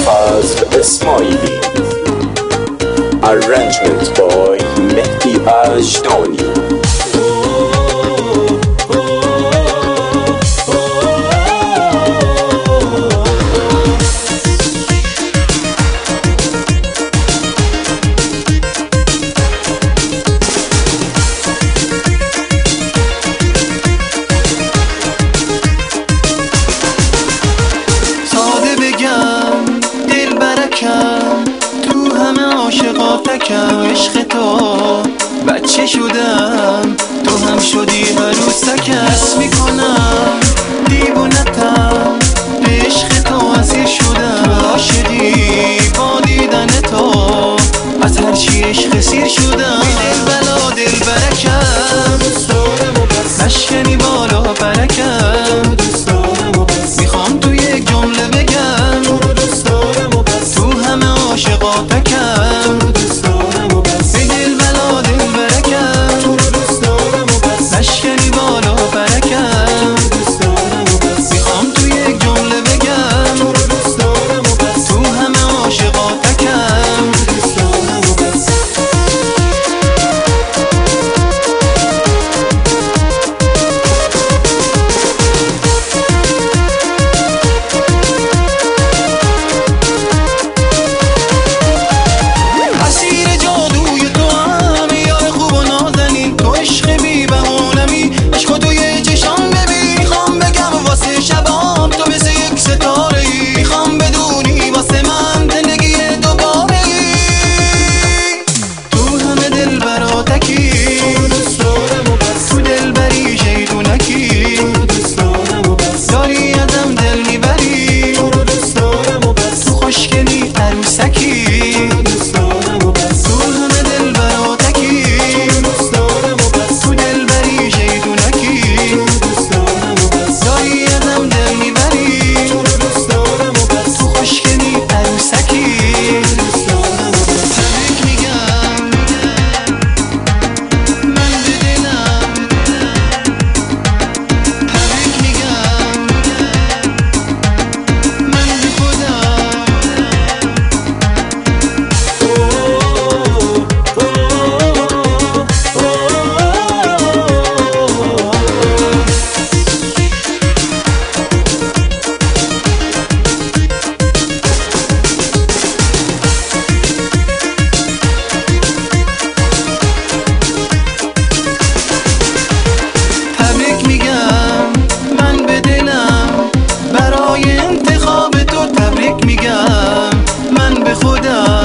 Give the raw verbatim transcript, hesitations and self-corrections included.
فضل اسماعیلی. Arrangement by مهدی اجدانی. تو همه عاشقاتکم، عشق تو بچه شدم، تو هم شدی عروسکم. حس میکنم دیوونتم، به عشق تو اسیر شدم. عاشقی با دیدن تو از هرچی عشق سیر شدم. دل بلا دل برکم، نشکنی بالا برکم. میخوام تو یک جمله بگم، تو همه عاشقاتکم، به دل بلا دل برکم. نشکنی بالا برکم. میخوام تو یک جمله بگم، تو همه عاشقاتکم. میگم من به خودم